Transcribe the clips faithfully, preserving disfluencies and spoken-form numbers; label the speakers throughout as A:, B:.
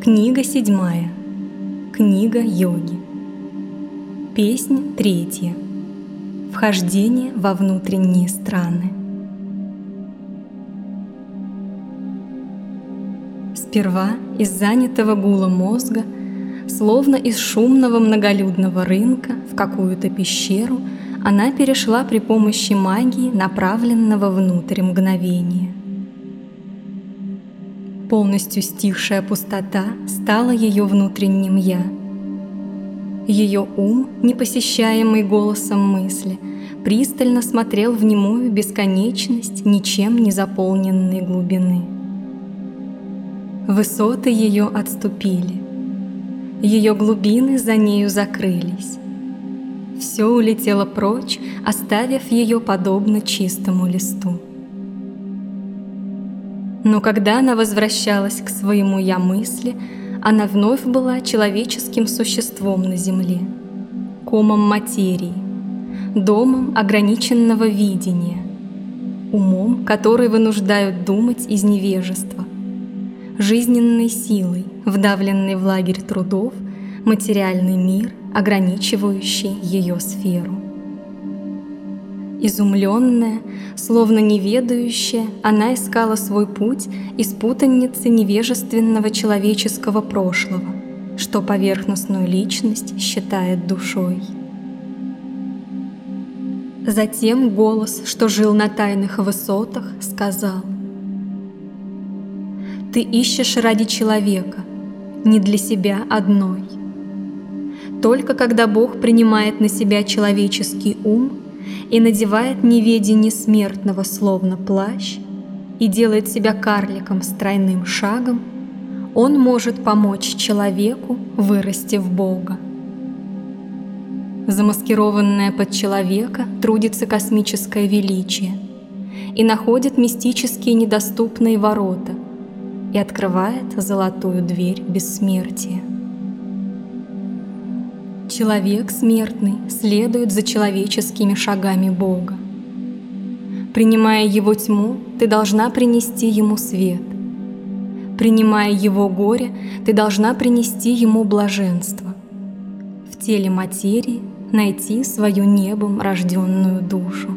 A: Книга седьмая. Книга йоги. Песня третья. Вхождение во внутренние страны. Сперва из занятого гула мозга, словно из шумного многолюдного рынка в какую-то пещеру, она перешла при помощи магии, направленного внутрь мгновения. Полностью стихшая пустота стала ее внутренним «я». Ее ум, не посещаемый голосом мысли, пристально смотрел в немую бесконечность ничем не заполненной глубины. Высоты ее отступили, ее глубины за нею закрылись. Все улетело прочь, оставив ее подобно чистому листу. Но когда она возвращалась к своему «я» мысли, она вновь была человеческим существом на земле, комом материи, домом ограниченного видения, умом, который вынуждают думать из невежества, жизненной силой, вдавленной в лагерь трудов, материальный мир, ограничивающий ее сферу. Изумленная, словно неведающая, она искала свой путь из путаницы невежественного человеческого прошлого, что поверхностную личность считает душой. Затем голос, что жил на тайных высотах, сказал: «Ты ищешь ради человека, не для себя одной. Только когда Бог принимает на себя человеческий ум и надевает неведение смертного словно плащ и делает себя карликом с тройным шагом, Он может помочь человеку вырасти в Бога. Замаскированное под человека трудится космическое величие и находит мистические недоступные ворота и открывает золотую дверь бессмертия. Человек смертный следует за человеческими шагами Бога. Принимая Его тьму, ты должна принести Ему свет. Принимая Его горе, ты должна принести Ему блаженство. В теле материи найти свою небом рожденную душу.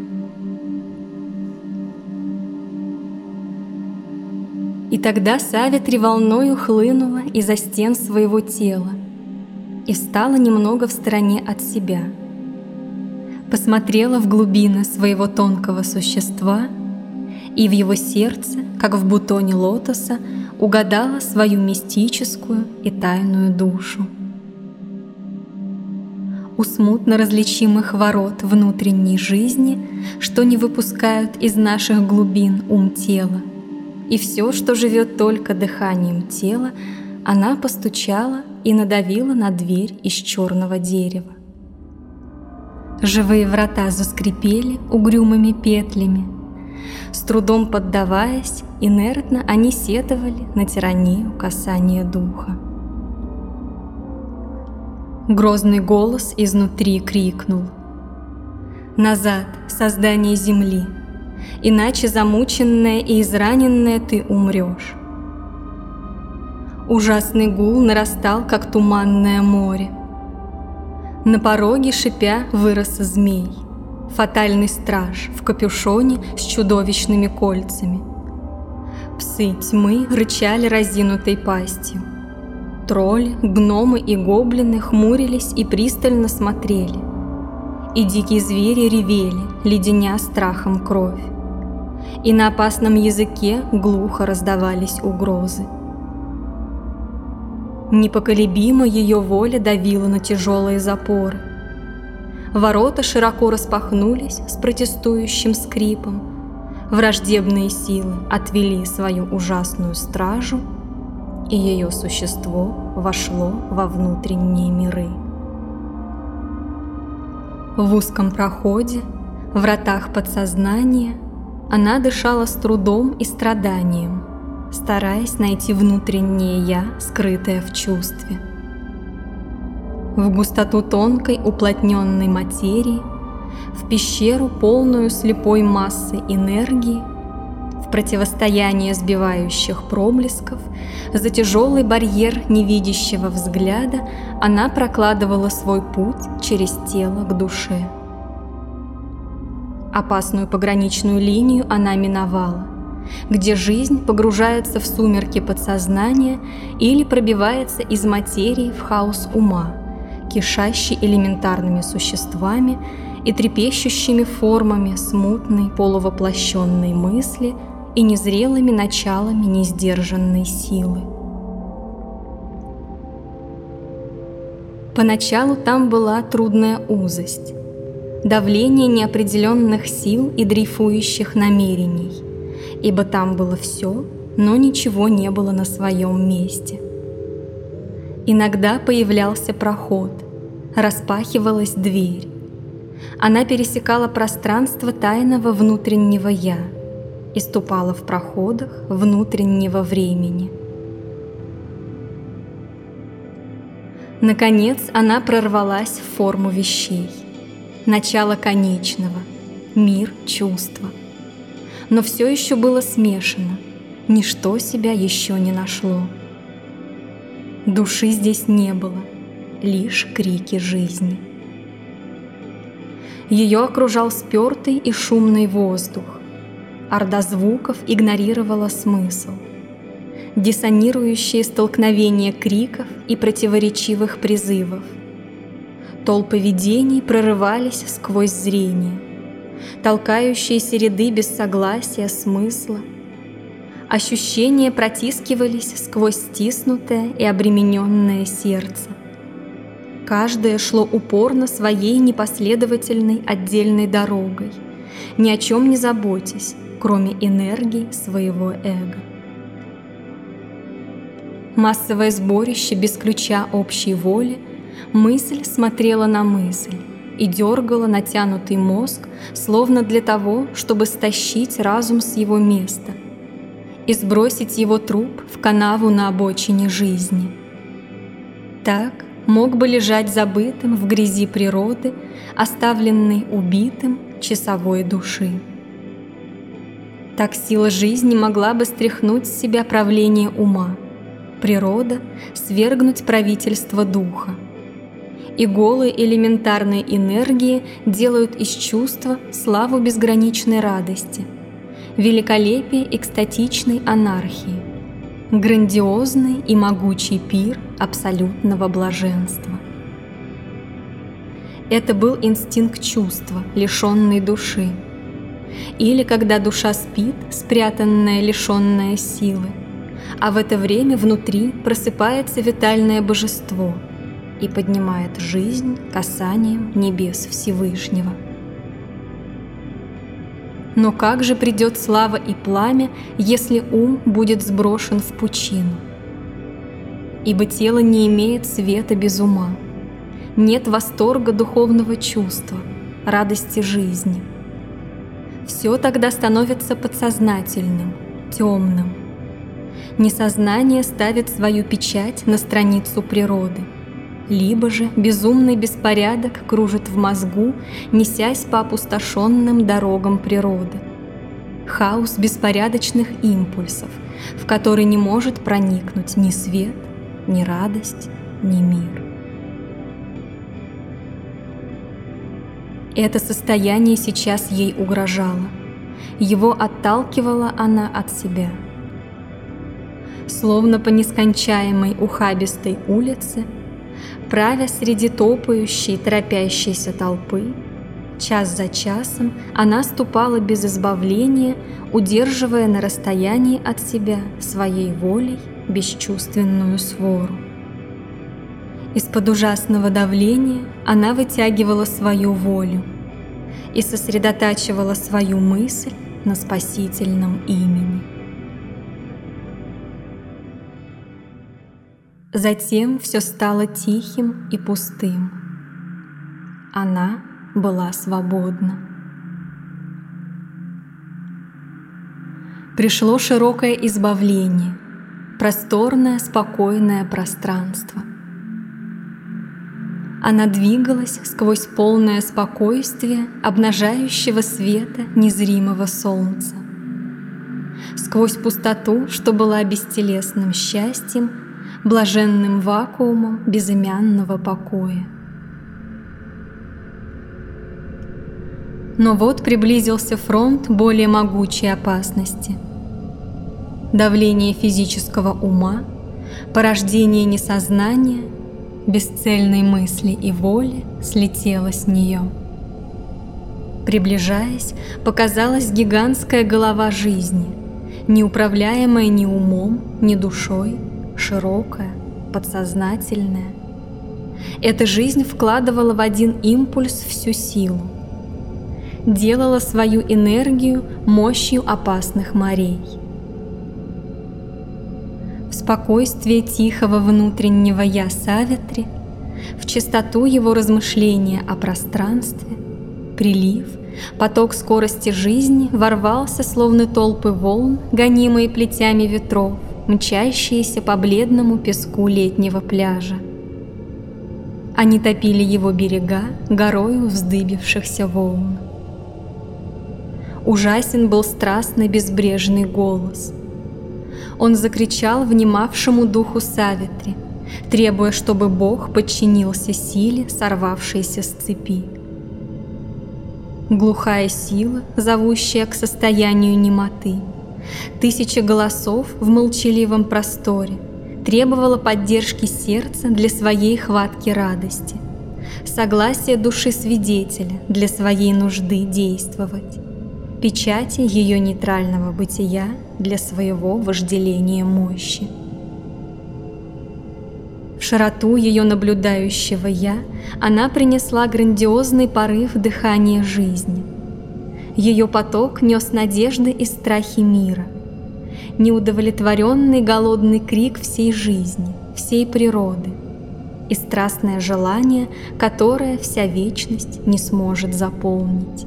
A: И тогда Савитри волною хлынула из-за стен своего тела и встала немного в стороне от себя. Посмотрела в глубины своего тонкого существа и в его сердце, как в бутоне лотоса, угадала свою мистическую и тайную душу. У смутно различимых ворот внутренней жизни, что не выпускают из наших глубин ум тела, и все, что живет только дыханием тела, она постучала и надавила на дверь из черного дерева. Живые врата заскрипели угрюмыми петлями. С трудом поддаваясь, инертно они сетовали на тиранию касания духа. Грозный голос изнутри крикнул: «Назад, создание земли! Иначе замученная и израненная ты умрешь». Ужасный гул нарастал, как туманное море. На пороге, шипя, вырос змей, фатальный страж в капюшоне с чудовищными кольцами. Псы тьмы рычали разинутой пастью. Тролли, гномы и гоблины хмурились и пристально смотрели. И дикие звери ревели, леденя страхом кровь. И на опасном языке глухо раздавались угрозы. Непоколебимо ее воля давила на тяжелые запоры. Ворота широко распахнулись с протестующим скрипом. Враждебные силы отвели свою ужасную стражу, и ее существо вошло во внутренние миры. В узком проходе, в вратах подсознания, она дышала с трудом и страданием, стараясь найти внутреннее «я», скрытое в чувстве. В густоту тонкой уплотненной материи, в пещеру, полную слепой массы энергии, в противостояние сбивающих проблесков, за тяжелый барьер невидящего взгляда она прокладывала свой путь через тело к душе. Опасную пограничную линию она миновала, где жизнь погружается в сумерки подсознания или пробивается из материи в хаос ума, кишащий элементарными существами и трепещущими формами смутной полувоплощенной мысли и незрелыми началами несдержанной силы. Поначалу там была трудная узость, давление неопределенных сил и дрейфующих намерений, ибо там было все, но ничего не было на своем месте. Иногда появлялся проход, распахивалась дверь. Она пересекала пространство тайного внутреннего «я» и ступала в проходах внутреннего времени. Наконец она прорвалась в форму вещей, начало конечного, мир чувства. Но все еще было смешано, ничто себя еще не нашло. Души здесь не было, лишь крики жизни. Ее окружал спертый и шумный воздух. Орда звуков игнорировала смысл. Диссонирующие столкновения криков и противоречивых призывов. Толпы видений прорывались сквозь зрение. Толкающиеся ряды без согласия смысла. Ощущения протискивались сквозь стиснутое и обремененное сердце. Каждое шло упорно своей непоследовательной отдельной дорогой, ни о чем не заботясь, кроме энергии своего эго. Массовое сборище без ключа общей воли, мысль смотрела на мысль и дергала натянутый мозг, словно для того, чтобы стащить разум с его места и сбросить его труп в канаву на обочине жизни. Так мог бы лежать забытым в грязи природы, оставленный убитым часовой души. Так сила жизни могла бы стряхнуть с себя правление ума, природа свергнуть правительство духа. И голые элементарные энергии делают из чувства славу безграничной радости, великолепие экстатичной анархии, грандиозный и могучий пир абсолютного блаженства. Это был инстинкт чувства, лишенный души. Или когда душа спит, спрятанная, лишенная силы, а в это время внутри просыпается витальное божество и поднимает жизнь касанием небес Всевышнего. Но как же придет слава и пламя, если ум будет сброшен в пучину? Ибо тело не имеет света без ума, нет восторга духовного чувства, радости жизни. Все тогда становится подсознательным, темным. Несознание ставит свою печать на страницу природы, либо же безумный беспорядок кружит в мозгу, несясь по опустошенным дорогам природы. Хаос беспорядочных импульсов, в который не может проникнуть ни свет, ни радость, ни мир. Это состояние сейчас ей угрожало. Его отталкивала она от себя. Словно по нескончаемой ухабистой улице, правя среди топающей, торопящейся толпы, час за часом она ступала без избавления, удерживая на расстоянии от себя своей волей бесчувственную свору. Из-под ужасного давления она вытягивала свою волю и сосредотачивала свою мысль на спасительном имени. Затем все стало тихим и пустым. Она была свободна. Пришло широкое избавление, просторное, спокойное пространство. Она двигалась сквозь полное спокойствие обнажающего света незримого солнца. сквозь пустоту, что была бестелесным счастьем, блаженным вакуумом безымянного покоя. Но вот приблизился фронт более могучей опасности. Давление физического ума, порождение несознания, бесцельной мысли и воли слетело с нее. Приближаясь, показалась гигантская голова жизни, неуправляемая ни умом, ни душой, широкая, подсознательная. Эта жизнь вкладывала в один импульс всю силу, делала свою энергию мощью опасных морей. В спокойствие тихого внутреннего «Я» Савитри, в чистоту его размышления о пространстве, прилив, поток скорости жизни ворвался, словно толпы волн, гонимые плетями ветров, мчащиеся по бледному песку летнего пляжа. Они топили его берега горою вздыбившихся волн. Ужасен был страстный безбрежный голос. Он закричал внимавшему духу Савитри, требуя, чтобы Бог подчинился силе, сорвавшейся с цепи. Глухая сила, зовущая к состоянию немоты, тысячи голосов в молчаливом просторе, требовала поддержки сердца для своей хватки радости, согласия души свидетеля для своей нужды действовать, печати ее нейтрального бытия для своего вожделения мощи. В широту ее наблюдающего «Я» она принесла грандиозный порыв дыхания жизни. Ее поток нес надежды и страхи мира, неудовлетворенный голодный крик всей жизни, всей природы и страстное желание, которое вся вечность не сможет заполнить.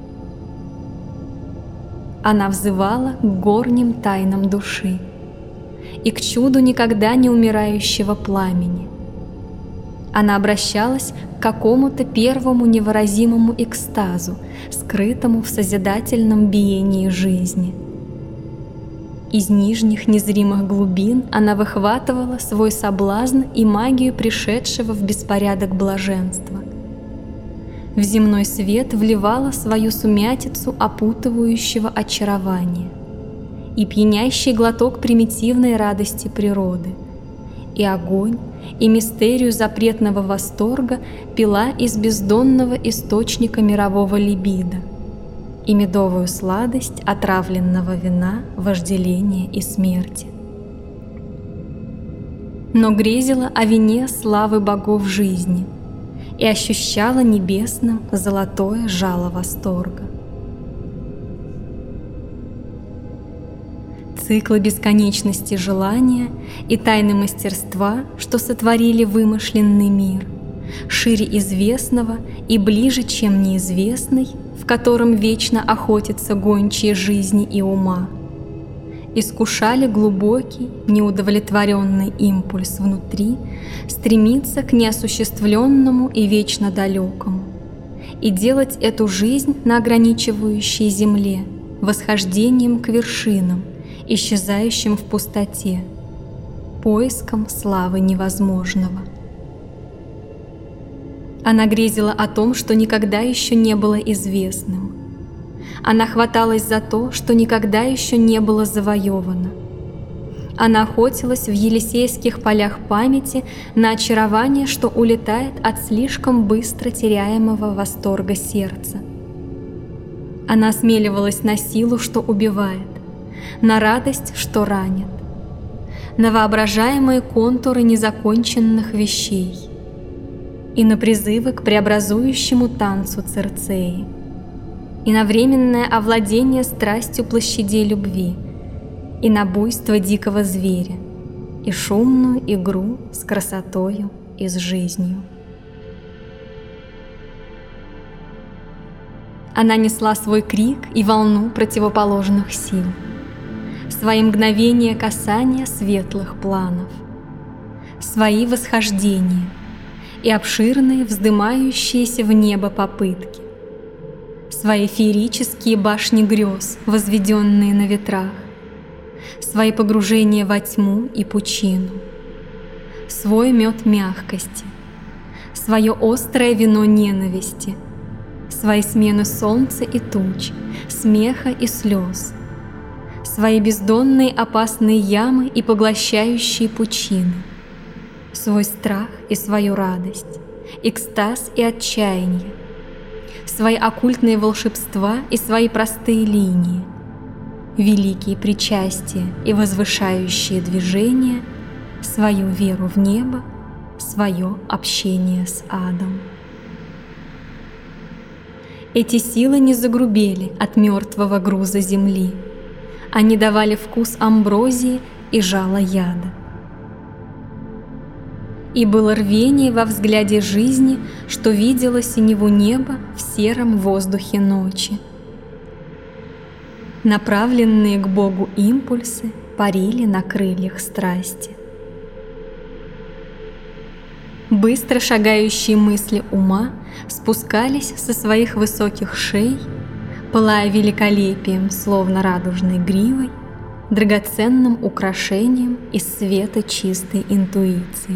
A: Она взывала к горним тайнам души и к чуду никогда не умирающего пламени. Она обращалась к какому-то первому невыразимому экстазу, скрытому в созидательном биении жизни. Из нижних незримых глубин она выхватывала свой соблазн и магию пришедшего в беспорядок блаженства. В земной свет вливала свою сумятицу опутывающего очарования и пьянящий глоток примитивной радости природы, и огонь, и мистерию запретного восторга пила из бездонного источника мирового либидо, и медовую сладость отравленного вина, вожделения и смерти. Но грезила о вине славы богов жизни и ощущала небесным золотое жало восторга. Циклы бесконечности желания и тайны мастерства, что сотворили вымышленный мир, шире известного и ближе, чем неизвестный, в котором вечно охотятся гончие жизни и ума, искушали глубокий, неудовлетворенный импульс внутри стремиться к неосуществленному и вечно далекому и делать эту жизнь на ограничивающей земле восхождением к вершинам, исчезающим в пустоте, поиском славы невозможного. Она грезила о том, что никогда еще не было известным. Она хваталась за то, что никогда еще не было завоевано. Она охотилась в Елисейских полях памяти на очарование, что улетает от слишком быстро теряемого восторга сердца. Она осмеливалась на силу, что убивает, на радость, что ранит, на воображаемые контуры незаконченных вещей и на призывы к преобразующему танцу Цирцеи, и на временное овладение страстью площадей любви, и на буйство дикого зверя, и шумную игру с красотою и с жизнью. Она несла свой крик и волну противоположных сил, свои мгновения касания светлых планов, свои восхождения и обширные вздымающиеся в небо попытки, свои феерические башни грез, возведенные на ветрах, свои погружения во тьму и пучину, свой мед мягкости, свое острое вино ненависти, свои смены солнца и туч, смеха и слез, свои бездонные опасные ямы и поглощающие пучины, свой страх и свою радость, экстаз и отчаяние, свои оккультные волшебства и свои простые линии, великие причастия и возвышающие движения, свою веру в небо, свое общение с адом. Эти силы не загрубели от мертвого груза земли. Они давали вкус амброзии и жало яда. И было рвение во взгляде жизни, что видело синеву неба в сером воздухе ночи. Направленные к Богу импульсы парили на крыльях страсти. Быстро шагающие мысли ума спускались со своих высоких шей, пылая великолепием, словно радужной гривой, драгоценным украшением из света чистой интуиции.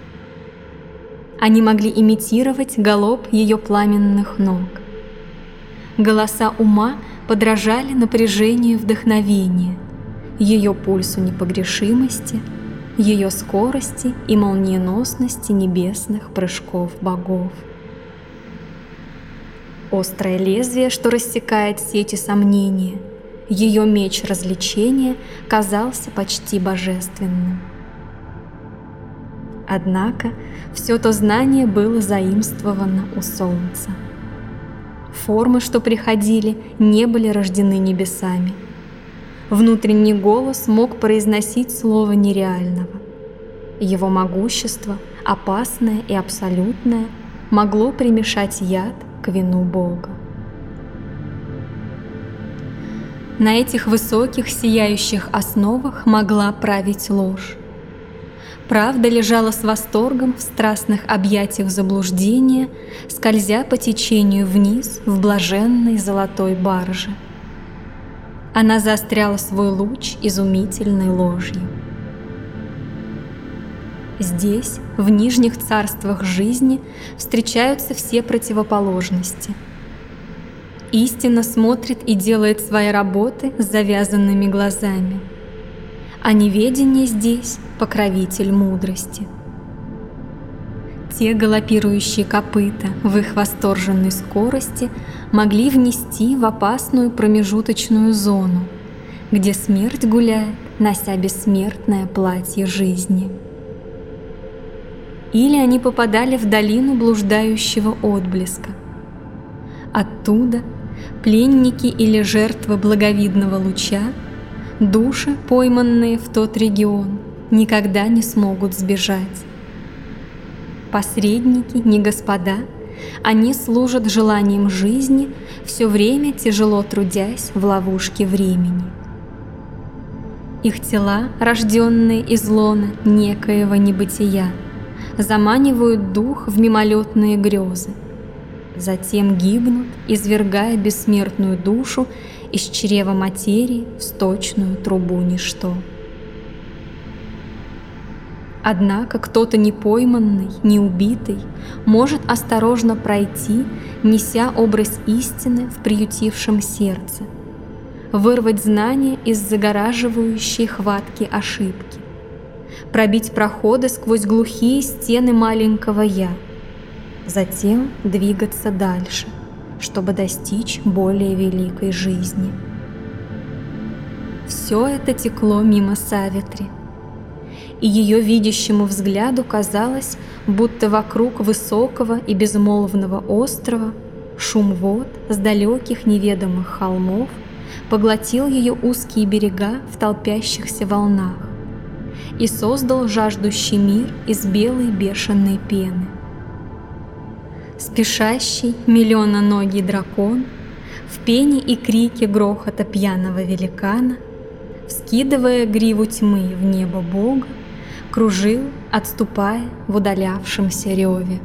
A: Они могли имитировать галоп ее пламенных ног. Голоса ума подражали напряжению вдохновения, ее пульсу непогрешимости, ее скорости и молниеносности небесных прыжков богов. Острое лезвие, что рассекает сети сомнения, ее меч развлечения казался почти божественным. Однако все то знание было заимствовано у солнца. Формы, что приходили, не были рождены небесами. Внутренний голос мог произносить слово нереального. Его могущество, опасное и абсолютное, могло примешать яд к вину Бога. На этих высоких сияющих основах могла править ложь. Правда лежала с восторгом в страстных объятиях заблуждения, скользя по течению вниз в блаженной золотой барже. Она заостряла свой луч изумительной ложью. Здесь, в нижних царствах жизни, встречаются все противоположности. Истина смотрит и делает свои работы с завязанными глазами, а неведение здесь — покровитель мудрости. Те галопирующие копыта в их восторженной скорости могли внести в опасную промежуточную зону, где смерть гуляет, нося бессмертное платье жизни. Или они попадали в долину блуждающего отблеска. Оттуда пленники или жертвы благовидного луча, души, пойманные в тот регион, никогда не смогут сбежать. Посредники, не господа, они служат желанием жизни, все время тяжело трудясь в ловушке времени. Их тела, рожденные из лона некоего небытия, заманивают дух в мимолетные грезы, затем гибнут, извергая бессмертную душу из чрева материи в сточную трубу ничто. Однако кто-то непойманный, неубитый может осторожно пройти, неся образ истины в приютившем сердце, вырвать знания из загораживающей хватки ошибки, пробить проходы сквозь глухие стены маленького «я», затем двигаться дальше, чтобы достичь более великой жизни. Все это текло мимо Савитри, и ее видящему взгляду казалось, будто вокруг высокого и безмолвного острова шум вод с далеких неведомых холмов поглотил ее узкие берега в толпящихся волнах и создал жаждущий мир из белой бешеной пены. Спешащий миллиононогий дракон в пене и крике грохота пьяного великана, вскидывая гриву тьмы в небо Бога, кружил, отступая в удалявшемся реве.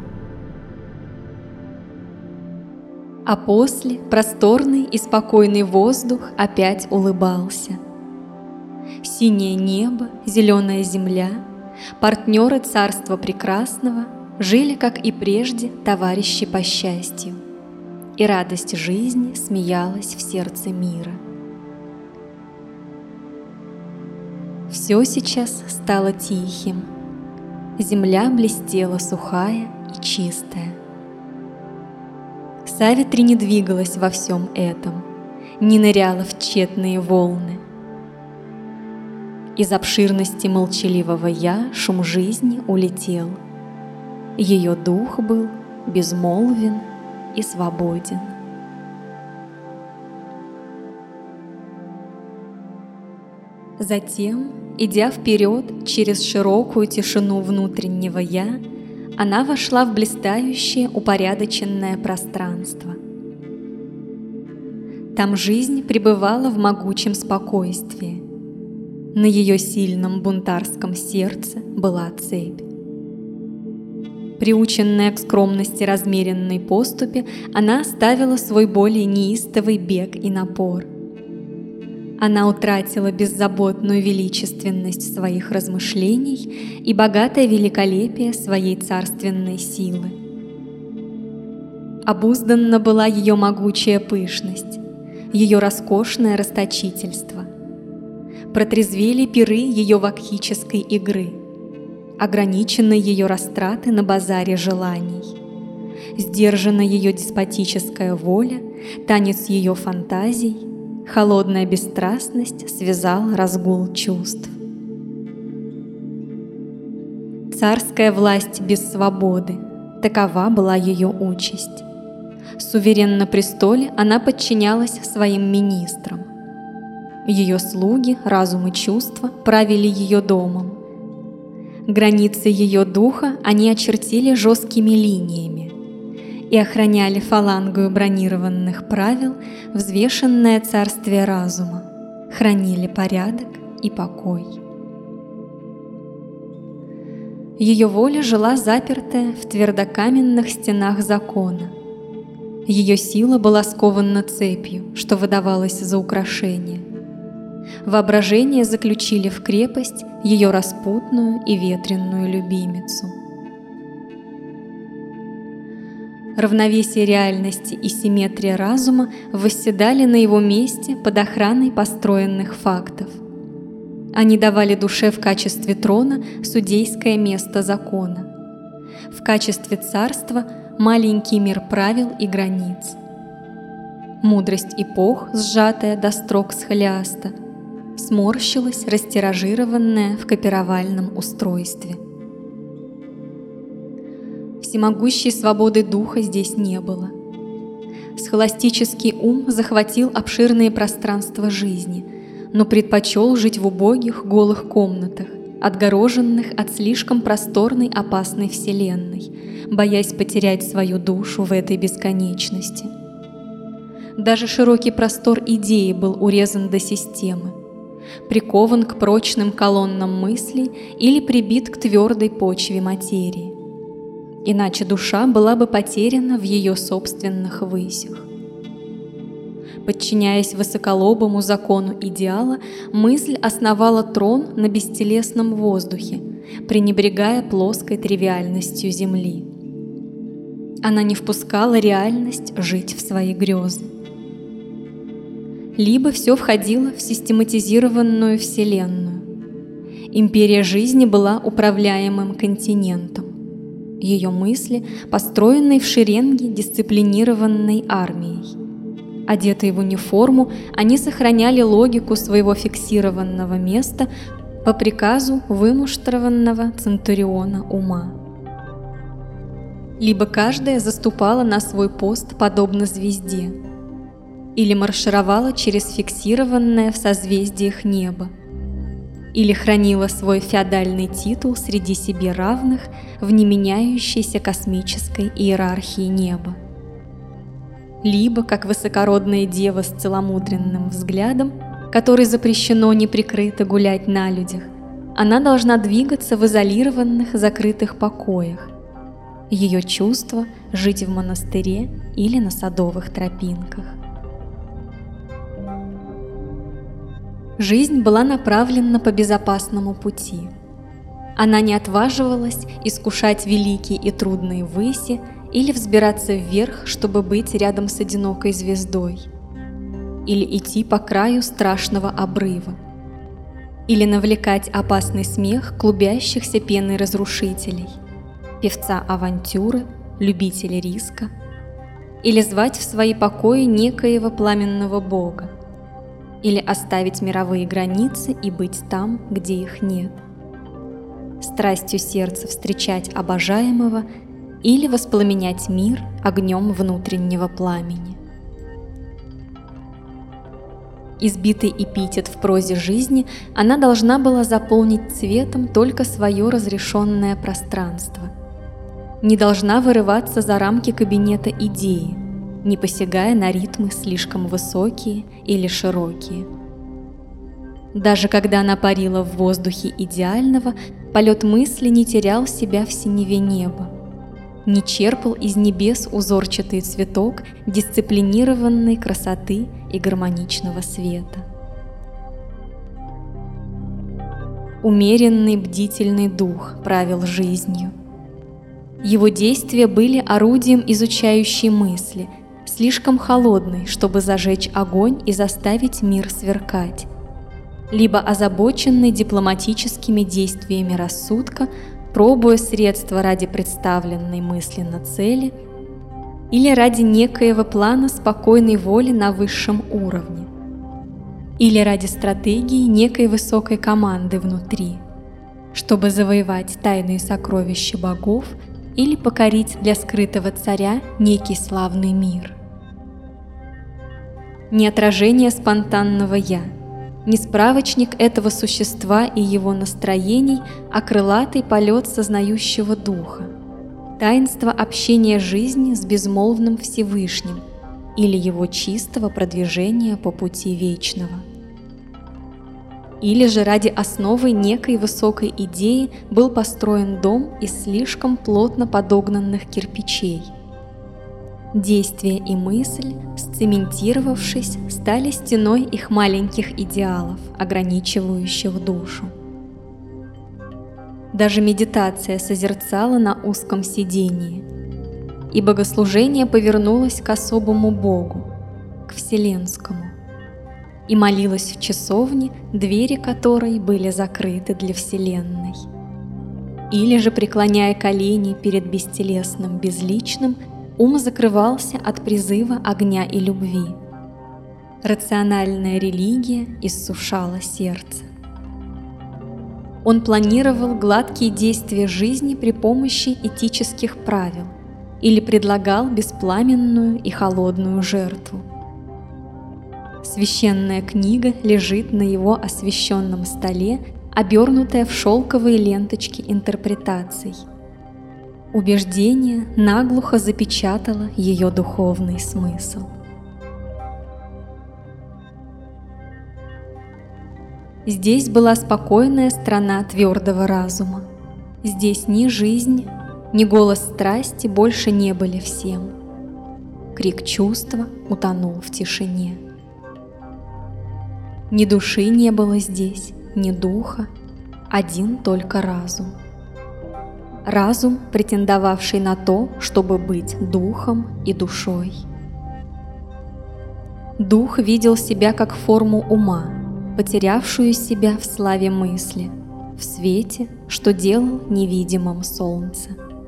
A: А после просторный и спокойный воздух опять улыбался. Синее небо, зеленая земля, партнеры царства прекрасного жили, как и прежде, товарищи по счастью, и радость жизни смеялась в сердце мира. Все сейчас стало тихим, земля блестела сухая и чистая. Савитри не двигалась во всем этом, не ныряла в тщетные волны. Из обширности молчаливого «я» шум жизни улетел. Ее дух был безмолвен и свободен. Затем, идя вперед через широкую тишину внутреннего «я», она вошла в блистающее упорядоченное пространство. Там жизнь пребывала в могучем спокойствии. На ее сильном бунтарском сердце была цепь. Приученная к скромности размеренной поступи, она оставила свой более неистовый бег и напор. Она утратила беззаботную величественность своих размышлений и богатое великолепие своей царственной силы. Обузданна была ее могучая пышность, ее роскошное расточительство. Протрезвели пиры ее вакхической игры, ограничены ее растраты на базаре желаний, сдержана ее деспотическая воля, танец ее фантазий, холодная бесстрастность связал разгул чувств. Царская власть без свободы – такова была ее участь. Суверен на престоле, она подчинялась своим министрам. Ее слуги, разум и чувства правили ее домом. Границы ее духа они очертили жесткими линиями и охраняли фалангою бронированных правил взвешенное царствие разума, хранили порядок и покой. Ее воля жила запертая в твердокаменных стенах закона. Ее сила была скована цепью, что выдавалось за украшение. Воображение заключили в крепость ее распутную и ветреную любимицу. Равновесие реальности и симметрия разума восседали на его месте под охраной построенных фактов. Они давали душе в качестве трона судейское место закона, в качестве царства маленький мир правил и границ. Мудрость эпох, сжатая до строк схолиаста, сморщилась, растиражированная в копировальном устройстве. Всемогущей свободы духа здесь не было. Схоластический ум захватил обширные пространства жизни, но предпочел жить в убогих голых комнатах, отгороженных от слишком просторной опасной вселенной, боясь потерять свою душу в этой бесконечности. Даже широкий простор идеи был урезан до системы, прикован к прочным колоннам мыслей или прибит к твердой почве материи. Иначе душа была бы потеряна в ее собственных высях. Подчиняясь высоколобому закону идеала, мысль основала трон на бестелесном воздухе, пренебрегая плоской тривиальностью земли. Она не впускала реальность жить в свои грезы. Либо все входило в систематизированную вселенную. Империя жизни была управляемым континентом. Ее мысли, построенные в шеренге дисциплинированной армией. Одетые в униформу, они сохраняли логику своего фиксированного места по приказу вымуштрованного центуриона ума. Либо каждая заступала на свой пост подобно звезде, или маршировала через фиксированное в созвездиях небо, или хранила свой феодальный титул среди себе равных в неменяющейся космической иерархии неба. Либо, как высокородная дева с целомудренным взглядом, которой запрещено неприкрыто гулять на людях, она должна двигаться в изолированных закрытых покоях. Ее чувство – жить в монастыре или на садовых тропинках. Жизнь была направлена по безопасному пути. Она не отваживалась искушать великие и трудные выси или взбираться вверх, чтобы быть рядом с одинокой звездой, или идти по краю страшного обрыва, или навлекать опасный смех клубящихся пеной разрушителей, певца авантюры, любителей риска, или звать в свои покои некоего пламенного бога, или оставить мировые границы и быть там, где их нет, страстью сердца встречать обожаемого или воспламенять мир огнем внутреннего пламени. Избитый эпитет в прозе жизни, она должна была заполнить цветом только свое разрешенное пространство. Не должна вырываться за рамки кабинета идеи, не посягая на ритмы слишком высокие или широкие. Даже когда она парила в воздухе идеального, полет мысли не терял себя в синеве неба, не черпал из небес узорчатый цветок дисциплинированной красоты и гармоничного света. Умеренный бдительный дух правил жизнью. Его действия были орудием изучающей мысли, слишком холодной, чтобы зажечь огонь и заставить мир сверкать, либо озабоченный дипломатическими действиями рассудка, пробуя средства ради представленной мысленно цели или ради некоего плана спокойной воли на высшем уровне, или ради стратегии некой высокой команды внутри, чтобы завоевать тайные сокровища богов или покорить для скрытого царя некий славный мир. Не отражение спонтанного «я», не справочник этого существа и его настроений, а крылатый полет сознающего духа, таинство общения жизни с безмолвным Всевышним или его чистого продвижения по пути вечного. Или же ради основы некой высокой идеи был построен дом из слишком плотно подогнанных кирпичей. Действие и мысль, сцементировавшись, стали стеной их маленьких идеалов, ограничивающих душу. Даже медитация созерцала на узком сидении, и богослужение повернулось к особому Богу, к Вселенскому, и молилась в часовне, двери которой были закрыты для Вселенной. Или же, преклоняя колени перед бестелесным, безличным, ум закрывался от призыва огня и любви. Рациональная религия иссушала сердце. Он планировал гладкие действия жизни при помощи этических правил или предлагал беспламенную и холодную жертву. Священная книга лежит на его освященном столе, обернутая в шелковые ленточки интерпретаций. Убеждение наглухо запечатало ее духовный смысл. Здесь была спокойная страна твердого разума. Здесь ни жизнь, ни голос страсти больше не были всем. Крик чувства утонул в тишине. Ни души не было здесь, ни духа, один только разум. Разум, претендовавший на то, чтобы быть духом и душой. Дух видел себя как форму ума, потерявшую себя в славе мысли, в свете, что делал невидимым солнце.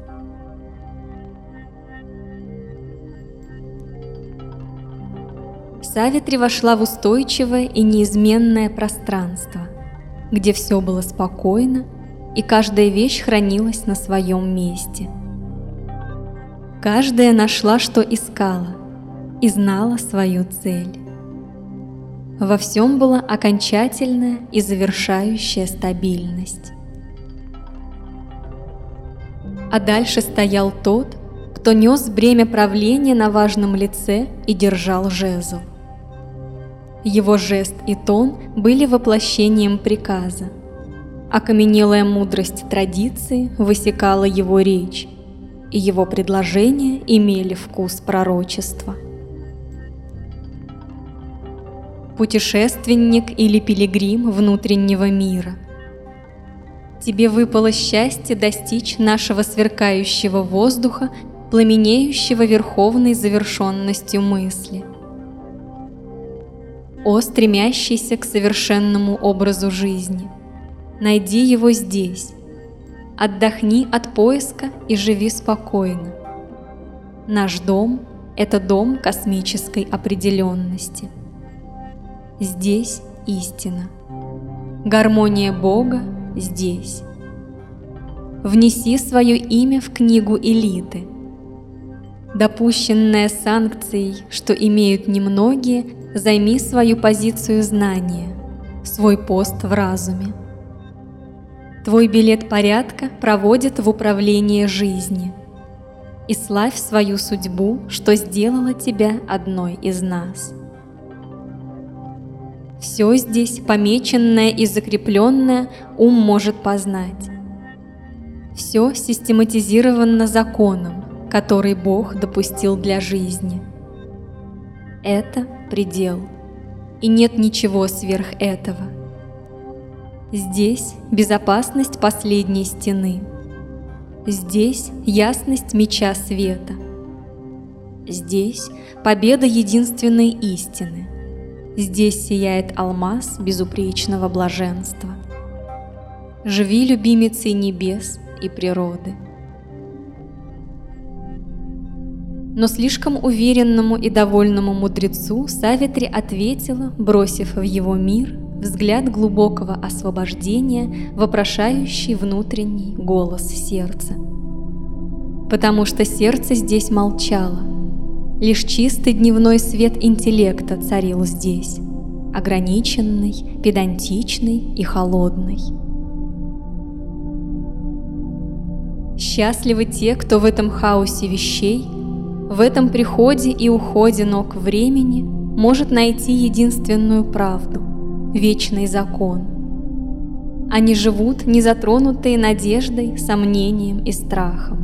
A: Савитри вошла в устойчивое и неизменное пространство, где все было спокойно, и каждая вещь хранилась на своем месте. Каждая нашла, что искала, и знала свою цель. Во всем была окончательная и завершающая стабильность. А дальше стоял тот, кто нес бремя правления на важном лице и держал жезл. Его жест и тон были воплощением приказа. Окаменелая мудрость традиции высекала его речь, и его предложения имели вкус пророчества. путешественник или пилигрим внутреннего мира. Тебе выпало счастье достичь нашего сверкающего воздуха, пламенеющего верховной завершенностью мысли. О, стремящийся к совершенному образу жизни, найди его здесь, отдохни от поиска и живи спокойно. Наш дом – это дом космической определенности. Здесь истина. Гармония Бога здесь. Внеси свое имя в книгу элиты. Допущенное санкцией, что имеют немногие, займи свою позицию знания, свой пост в разуме. Твой билет порядка проводит в управление жизни. И славь свою судьбу, что сделала тебя одной из нас. Все здесь, помеченное и закрепленное, ум может познать. Все систематизировано законом, который Бог допустил для жизни. Это предел, и нет ничего сверх этого. Здесь безопасность последней стены. Здесь ясность меча света. Здесь победа единственной истины. Здесь сияет алмаз безупречного блаженства. Живи, любимицей небес и природы. Но слишком уверенному и довольному мудрецу Савитри ответила, бросив в его мир взгляд глубокого освобождения, вопрошающий внутренний голос сердца. Потому что сердце здесь молчало. Лишь чистый дневной свет интеллекта царил здесь, ограниченный, педантичный и холодный. Счастливы те, кто в этом хаосе вещей, в этом приходе и уходе ног времени может найти единственную правду, вечный закон. Они живут, не затронутые надеждой, сомнением и страхом.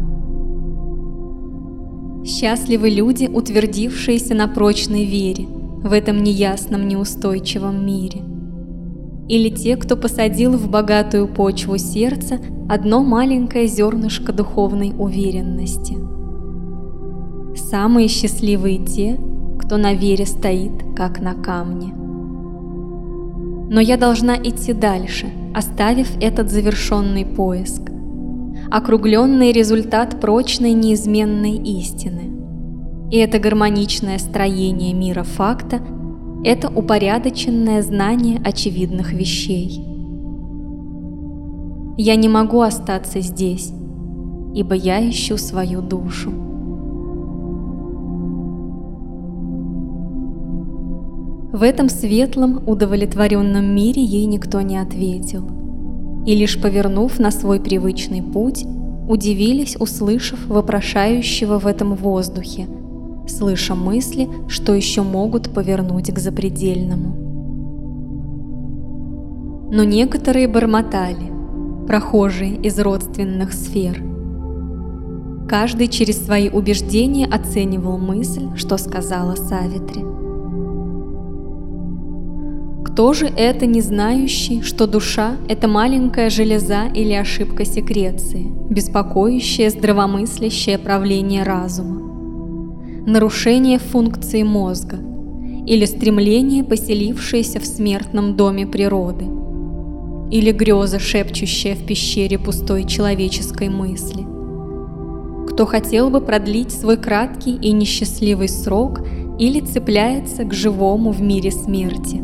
A: Счастливы люди, утвердившиеся на прочной вере в этом неясном, неустойчивом мире. Или те, кто посадил в богатую почву сердца одно маленькое зернышко духовной уверенности. Самые счастливые те, кто на вере стоит, как на камне. Но я должна идти дальше, оставив этот завершенный поиск, округленный результат прочной неизменной истины. И это гармоничное строение мира факта – это упорядоченное знание очевидных вещей. Я не могу остаться здесь, ибо я ищу свою душу. В этом светлом, удовлетворенном мире ей никто не ответил. И лишь повернув на свой привычный путь, удивились, услышав вопрошающего в этом воздухе, слыша мысли, что еще могут повернуть к запредельному. Но некоторые бормотали, прохожие из родственных сфер. Каждый через свои убеждения оценивал мысль, что сказала Савитри. Кто же это, не знающий, что душа – это маленькая железа или ошибка секреции, беспокоящая здравомыслящее правление разума, нарушение функции мозга или стремление, поселившееся в смертном доме природы, или греза, шепчущая в пещере пустой человеческой мысли? Кто хотел бы продлить свой краткий и несчастливый срок или цепляется к живому в мире смерти?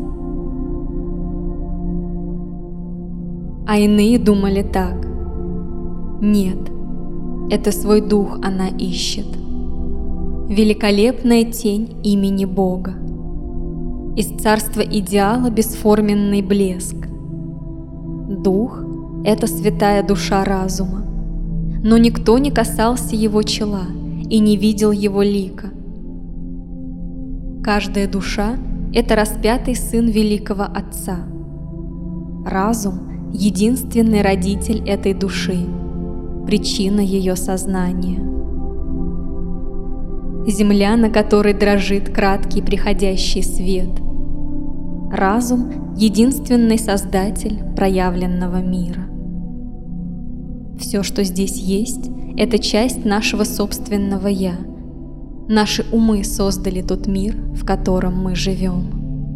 A: А иные думали так: нет, это свой дух она ищет, великолепная тень имени Бога, из царства идеала бесформенный блеск. Дух – это святая душа разума, но никто не касался его чела и не видел его лика. Каждая душа – это распятый сын великого Отца. Разум – единственный родитель этой души, причина ее сознания. Земля, на которой дрожит краткий приходящий свет.
B: Разум — единственный создатель проявленного мира. Все, что здесь есть, — это часть нашего собственного «я». Наши умы создали тот мир, в котором мы живем.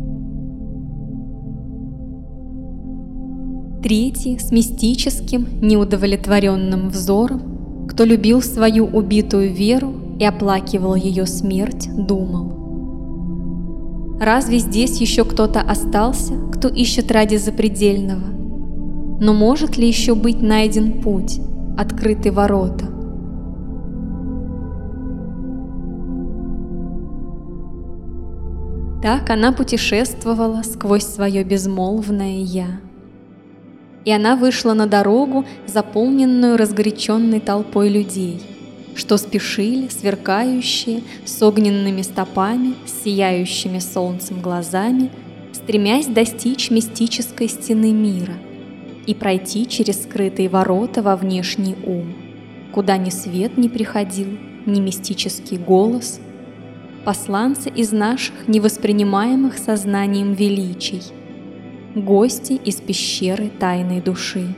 B: Третий, с мистическим, неудовлетворенным взором, кто любил свою убитую веру и оплакивал ее смерть, думал: разве здесь еще кто-то остался, кто ищет ради запредельного? Но может ли еще быть найден путь, открыты ворота? Так она путешествовала сквозь свое безмолвное «я». И она вышла на дорогу, заполненную разгоряченной толпой людей, что спешили, сверкающие, с огненными стопами, с сияющими солнцем глазами, стремясь достичь мистической стены мира и пройти через скрытые ворота во внешний ум, куда ни свет не приходил, ни мистический голос, посланцы из наших невоспринимаемых сознанием величий, гости из пещеры тайной души.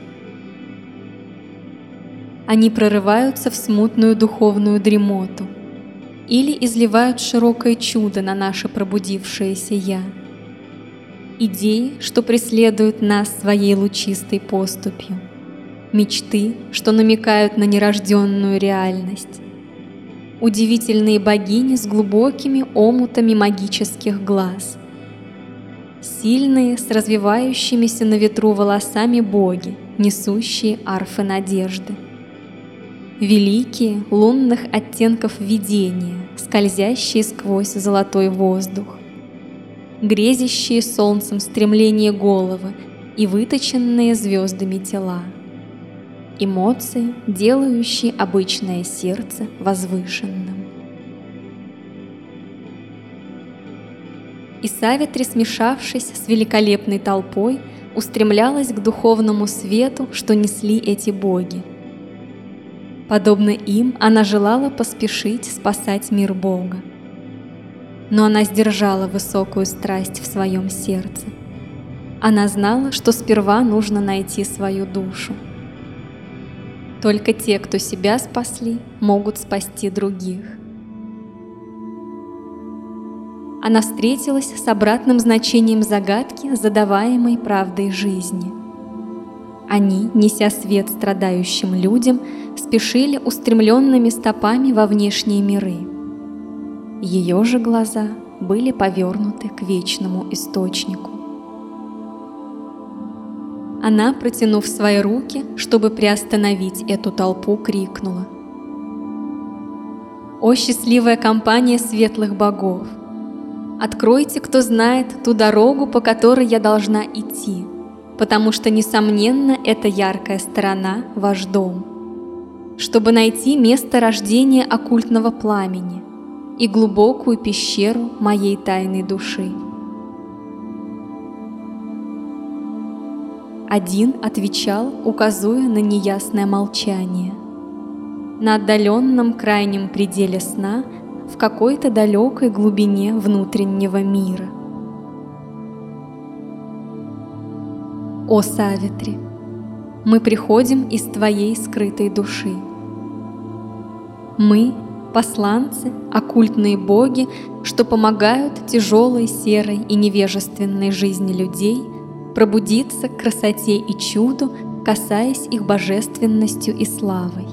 B: Они прорываются в смутную духовную дремоту или изливают широкое чудо на наше пробудившееся «я». Идеи, что преследуют нас своей лучистой поступью, мечты, что намекают на нерожденную реальность, удивительные богини с глубокими омутами магических глаз, сильные, с развивающимися на ветру волосами боги, несущие арфы надежды, великие лунных оттенков видения, скользящие сквозь золотой воздух, грезящие солнцем стремление головы и выточенные звездами тела, эмоции, делающие обычное сердце возвышенным. И Савитри, смешавшись с великолепной толпой, устремлялась к духовному свету, что несли эти боги. Подобно им, она желала поспешить спасать мир Бога. Но она сдержала высокую страсть в своем сердце. Она знала, что сперва нужно найти свою душу. Только те, кто себя спасли, могут спасти других. Она встретилась с обратным значением загадки, задаваемой правдой жизни. Они, неся свет страдающим людям, спешили устремленными стопами во внешние миры. Ее же глаза были повернуты к вечному источнику. Она, протянув свои руки, чтобы приостановить эту толпу, крикнула: «О, счастливая компания светлых богов! Откройте, кто знает, ту дорогу, по которой я должна идти, потому что, несомненно, эта яркая сторона – ваш дом, чтобы найти место рождения оккультного пламени и глубокую пещеру моей тайной души». Один отвечал, указуя на неясное молчание. На отдаленном крайнем пределе сна, в какой-то далекой глубине внутреннего мира. О Савитри, мы приходим из твоей скрытой души. Мы — посланцы, оккультные боги, что помогают тяжелой, серой и невежественной жизни людей пробудиться к красоте и чуду, касаясь их божественностью и славой.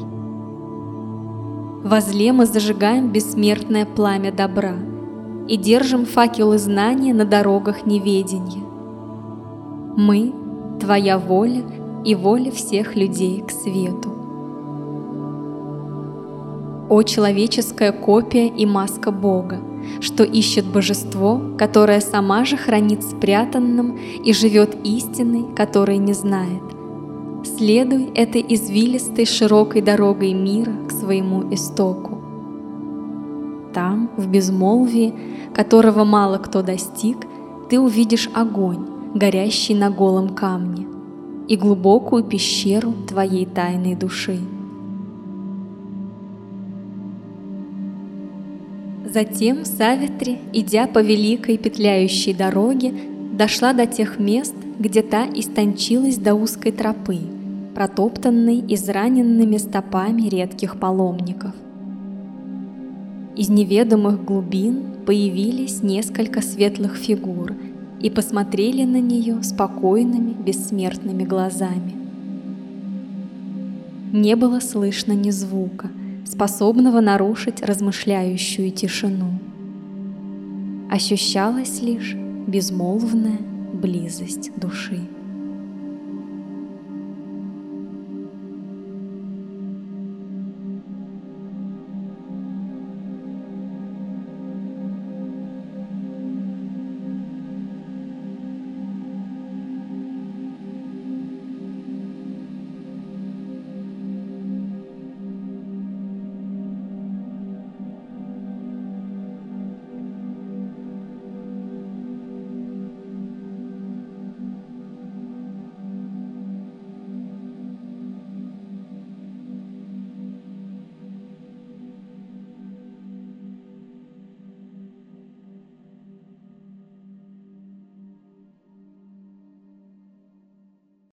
B: Возле мы зажигаем бессмертное пламя добра и держим факелы знания на дорогах неведения. Мы — твоя воля и воля всех людей к свету. О человеческая копия и маска Бога, что ищет божество, которое сама же хранит спрятанным и живет истиной, которой не знает. Следуй этой извилистой широкой дорогой мира к своему истоку. Там, в безмолвии, которого мало кто достиг, ты увидишь огонь, горящий на голом камне, и глубокую пещеру твоей тайной души. Затем Савитри, идя по великой петляющей дороге, дошла до тех мест, где та истончилась до узкой тропы, протоптанной израненными стопами редких паломников. Из неведомых глубин появились несколько светлых фигур и посмотрели на нее спокойными, бессмертными глазами. Не было слышно ни звука, способного нарушить размышляющую тишину. Ощущалась лишь безмолвная близость души.